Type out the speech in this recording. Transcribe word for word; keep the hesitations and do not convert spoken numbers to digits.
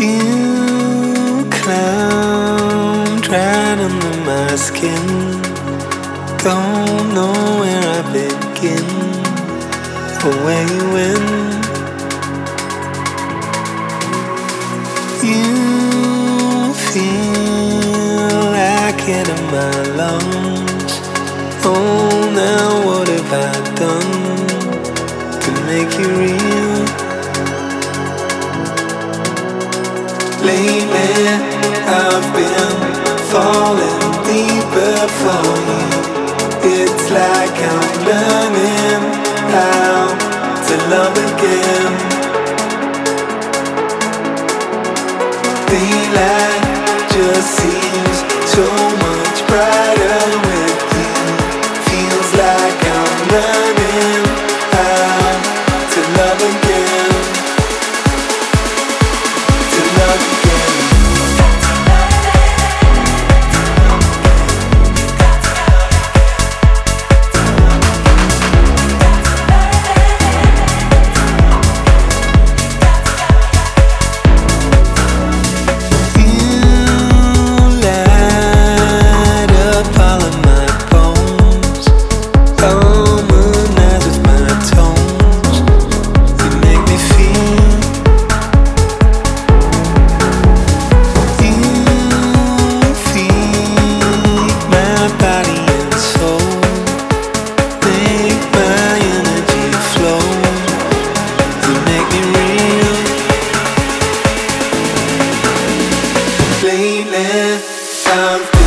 You climbed right under my skin. Don't know where I begin or where you went. You feel like it in my lungs. Oh, now what have I done to make you real? Lately I've been falling deeper for you. It's like I'm learning how to love again. Daylight just seems so much brighter with you. Feels like I'm learning how to love again. To love again. Lately, I've